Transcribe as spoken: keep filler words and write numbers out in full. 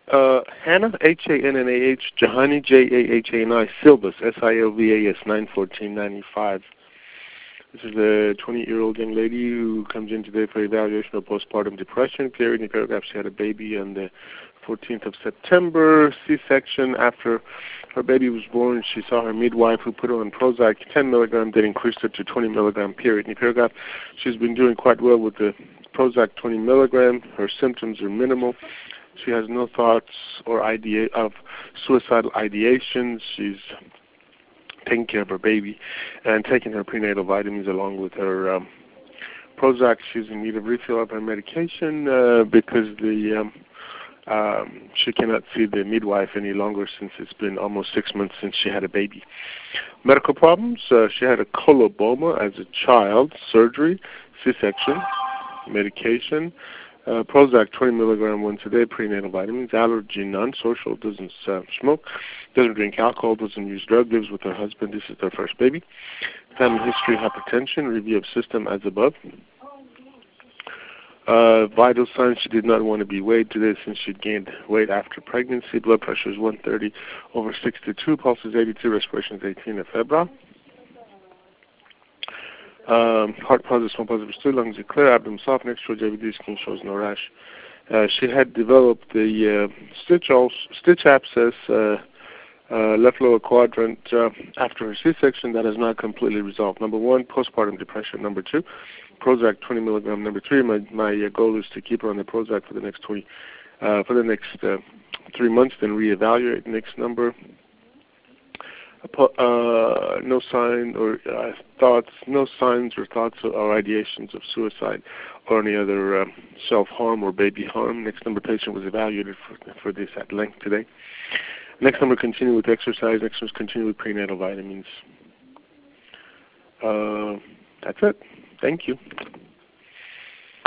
Uh, Hannah, H A N N A H, Jahani, J A H A N I, Silvas, S I L V A S, nine fourteen ninety-five. This is a twenty-year-old young lady who comes in today for evaluation of postpartum depression. Clear in the paragraph, she had a baby on the fourteenth of September, C-section. After her baby was born, she saw her midwife who put her on Prozac ten milligrams, then increased it to twenty milligrams period. In the paragraph, she's been doing quite well with the Prozac twenty milligrams. Her symptoms are minimal. She has no thoughts or idea of suicidal ideations. She's taking care of her baby and taking her prenatal vitamins along with her um, Prozac. She's in need of refill of her medication uh, because the um, um, she cannot see the midwife any longer since it's been almost six months since she had a baby. Medical problems, uh, she had a coloboma as a child, surgery, C-section, medication, uh, Prozac twenty milligrams once a day, prenatal vitamins, allergy none, social, doesn't uh, smoke, doesn't drink alcohol, doesn't use drugs, lives with her husband. This is their first baby. Family history, hypertension, review of system as above. Uh, vital signs, she did not want to be weighed today since she'd gained weight after pregnancy. Blood pressure is one thirty over sixty-two, pulse is eighty-two, respiration is eighteen, febrile. Um, heart positive, small positive, still lungs are clear, abdomen soft, next to J V D, skin shows no rash. Uh, she had developed the uh, stitch, also, stitch abscess, uh, uh, left lower quadrant uh, after her C-section that has not completely resolved. Number one, postpartum depression. Number two, Prozac twenty milligrams. Number three, my my uh, goal is to keep her on the Prozac for the next twenty, uh, for the next uh, three months, then reevaluate. Next number. Uh, no sign or uh, thoughts, no signs or thoughts or ideations of suicide or any other uh, self-harm or baby harm. Next number, patient was evaluated for, for this at length today. Next number, continue with exercise. Next number, continue with prenatal vitamins. Uh, that's it. Thank you.